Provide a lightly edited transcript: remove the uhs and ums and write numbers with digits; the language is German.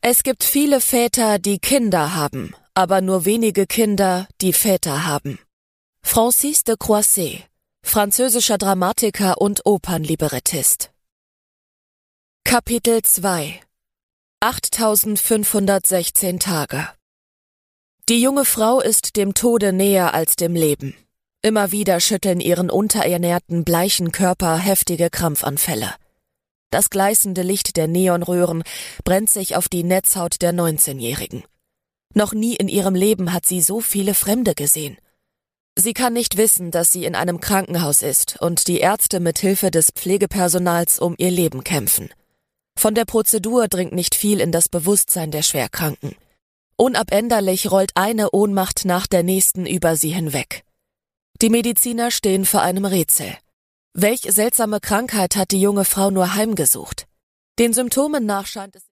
Es gibt viele Väter, die Kinder haben, aber nur wenige Kinder, die Väter haben. Francis de Croisset, französischer Dramatiker und Opernlibrettist. Kapitel 2 8516 Tage. Die junge Frau ist dem Tode näher als dem Leben. Immer wieder schütteln ihren unterernährten, bleichen Körper heftige Krampfanfälle. Das gleißende Licht der Neonröhren brennt sich auf die Netzhaut der 19-Jährigen. Noch nie in ihrem Leben hat sie so viele Fremde gesehen. Sie kann nicht wissen, dass sie in einem Krankenhaus ist und die Ärzte mit Hilfe des Pflegepersonals um ihr Leben kämpfen. Von der Prozedur dringt nicht viel in das Bewusstsein der Schwerkranken. Unabänderlich rollt eine Ohnmacht nach der nächsten über sie hinweg. Die Mediziner stehen vor einem Rätsel. Welch seltsame Krankheit hat die junge Frau nur heimgesucht? Den Symptomen nach scheint es